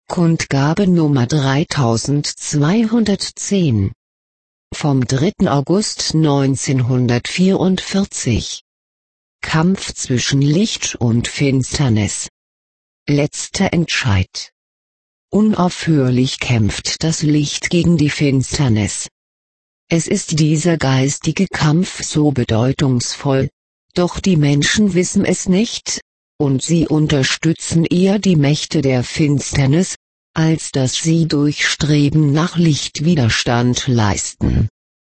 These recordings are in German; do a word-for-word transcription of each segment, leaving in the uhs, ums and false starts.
Kundgabe Nummer dreitausendzweihundertzehn. Vom dritten August neunzehnhundertvierundvierzig. Kampf zwischen Licht und Finsternis. Letzter Entscheid. Unaufhörlich kämpft das Licht gegen die Finsternis. Es ist dieser geistige Kampf so bedeutungsvoll, doch die Menschen wissen es nicht, und sie unterstützen eher die Mächte der Finsternis, als dass sie durch Streben nach Licht Widerstand leisten.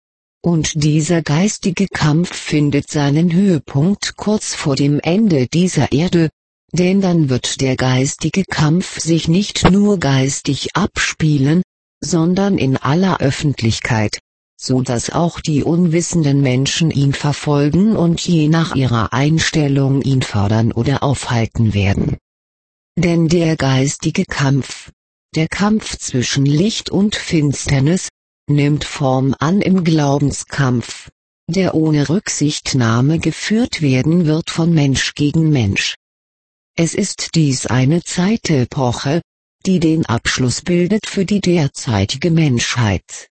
Und dieser geistige Kampf findet seinen Höhepunkt kurz vor dem Ende dieser Erde, denn dann wird der geistige Kampf sich nicht nur geistig abspielen, sondern in aller Öffentlichkeit, so dass auch die unwissenden Menschen ihn verfolgen und je nach ihrer Einstellung ihn fördern oder aufhalten werden. Denn der geistige Kampf, der Kampf zwischen Licht und Finsternis, nimmt Form an im Glaubenskampf, der ohne Rücksichtnahme geführt werden wird von Mensch gegen Mensch. Es ist dies eine Zeitepoche, die den Abschluss bildet für die derzeitige Menschheit.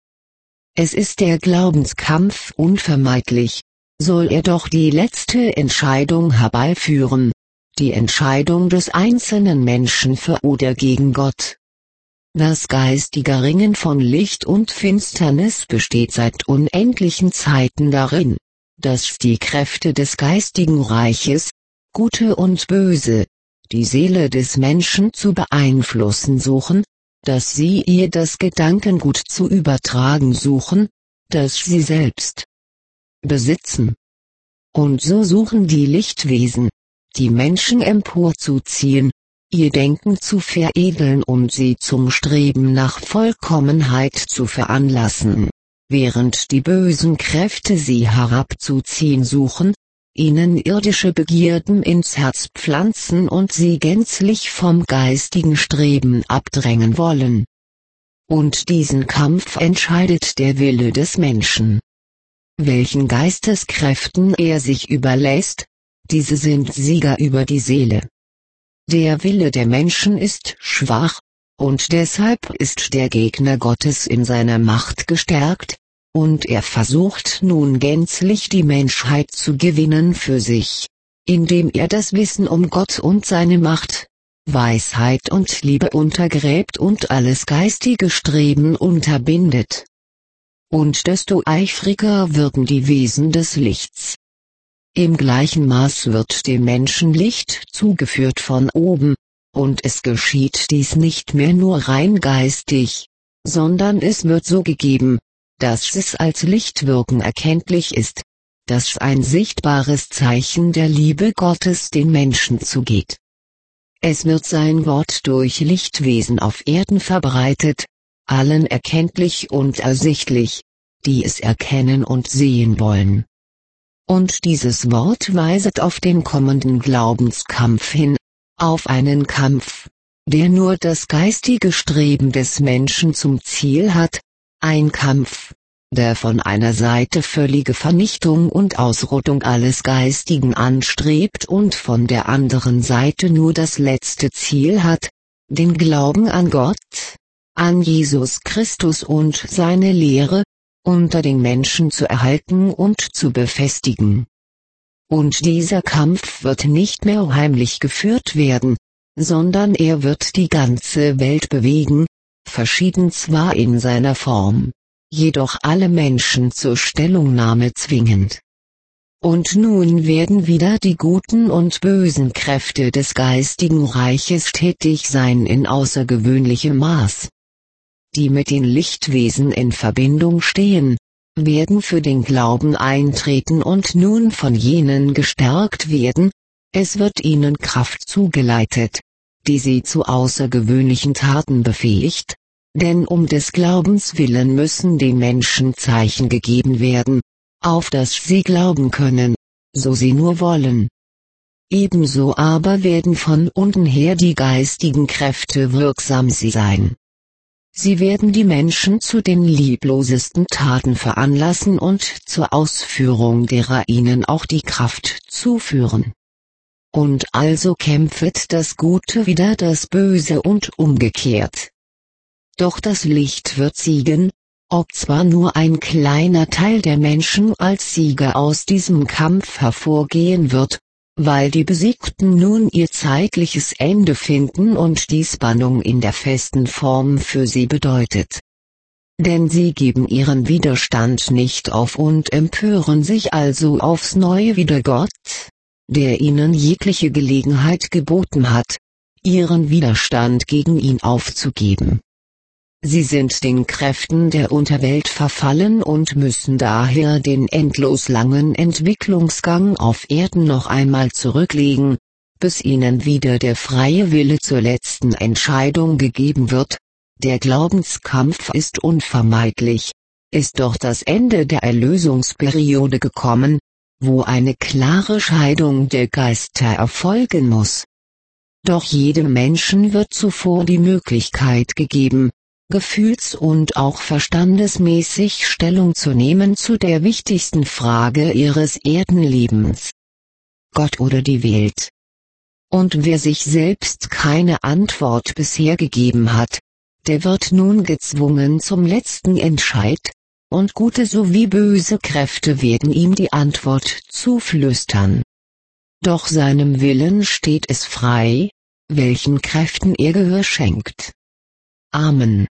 Es ist der Glaubenskampf unvermeidlich, soll er doch die letzte Entscheidung herbeiführen, die Entscheidung des einzelnen Menschen für oder gegen Gott. Das geistige Ringen von Licht und Finsternis besteht seit unendlichen Zeiten darin, dass die Kräfte des geistigen Reiches, Gute und Böse, die Seele des Menschen zu beeinflussen suchen, dass sie ihr das Gedankengut zu übertragen suchen, das sie selbst besitzen. Und so suchen die Lichtwesen, die Menschen emporzuziehen, ihr Denken zu veredeln und sie zum Streben nach Vollkommenheit zu veranlassen, während die bösen Kräfte sie herabzuziehen suchen, ihnen irdische Begierden ins Herz pflanzen und sie gänzlich vom geistigen Streben abdrängen wollen. Und diesen Kampf entscheidet der Wille des Menschen. Welchen Geisteskräften er sich überlässt, diese sind Sieger über die Seele. Der Wille der Menschen ist schwach, und deshalb ist der Gegner Gottes in seiner Macht gestärkt, und er versucht nun gänzlich die Menschheit zu gewinnen für sich, indem er das Wissen um Gott und seine Macht, Weisheit und Liebe untergräbt und alles geistige Streben unterbindet. Und desto eifriger wirken die Wesen des Lichts. Im gleichen Maß wird dem Menschen Licht zugeführt von oben, und es geschieht dies nicht mehr nur rein geistig, sondern es wird so gegeben, dass es als Lichtwirken erkenntlich ist, dass ein sichtbares Zeichen der Liebe Gottes den Menschen zugeht. Es wird sein Wort durch Lichtwesen auf Erden verbreitet, allen erkenntlich und ersichtlich, die es erkennen und sehen wollen. Und dieses Wort weiset auf den kommenden Glaubenskampf hin, auf einen Kampf, der nur das geistige Streben des Menschen zum Ziel hat, ein Kampf, der von einer Seite völlige Vernichtung und Ausrottung alles Geistigen anstrebt und von der anderen Seite nur das letzte Ziel hat, den Glauben an Gott, an Jesus Christus und seine Lehre, unter den Menschen zu erhalten und zu befestigen. Und dieser Kampf wird nicht mehr heimlich geführt werden, sondern er wird die ganze Welt bewegen, verschieden zwar in seiner Form, jedoch alle Menschen zur Stellungnahme zwingend. Und nun werden wieder die guten und bösen Kräfte des geistigen Reiches tätig sein in außergewöhnlichem Maß. Die mit den Lichtwesen in Verbindung stehen, werden für den Glauben eintreten und nun von jenen gestärkt werden, es wird ihnen Kraft zugeleitet, die sie zu außergewöhnlichen Taten befähigt, denn um des Glaubens willen müssen den Menschen Zeichen gegeben werden, auf das sie glauben können, so sie nur wollen. Ebenso aber werden von unten her die geistigen Kräfte wirksam sein. Sie werden die Menschen zu den lieblosesten Taten veranlassen und zur Ausführung derer ihnen auch die Kraft zuführen. und also kämpfet das Gute wider das Böse und umgekehrt. Doch das Licht wird siegen, ob zwar nur ein kleiner Teil der Menschen als Sieger aus diesem Kampf hervorgehen wird, weil die Besiegten nun ihr zeitliches Ende finden und die Spannung in der festen Form für sie bedeutet. Denn sie geben ihren Widerstand nicht auf und empören sich also aufs Neue wider Gott, der ihnen jegliche Gelegenheit geboten hat, ihren Widerstand gegen ihn aufzugeben. Sie sind den Kräften der Unterwelt verfallen und müssen daher den endlos langen Entwicklungsgang auf Erden noch einmal zurücklegen, bis ihnen wieder der freie Wille zur letzten Entscheidung gegeben wird. Der Glaubenskampf ist unvermeidlich, ist doch das Ende der Erlösungsperiode gekommen, wo eine klare Scheidung der Geister erfolgen muss. Doch jedem Menschen wird zuvor die Möglichkeit gegeben, gefühls- und auch verstandesmäßig Stellung zu nehmen zu der wichtigsten Frage ihres Erdenlebens: Gott oder die Welt. Und wer sich selbst keine Antwort bisher gegeben hat, der wird nun gezwungen zum letzten Entscheid, und gute sowie böse Kräfte werden ihm die Antwort zuflüstern. Doch seinem Willen steht es frei, welchen Kräften er Gehör schenkt. Amen.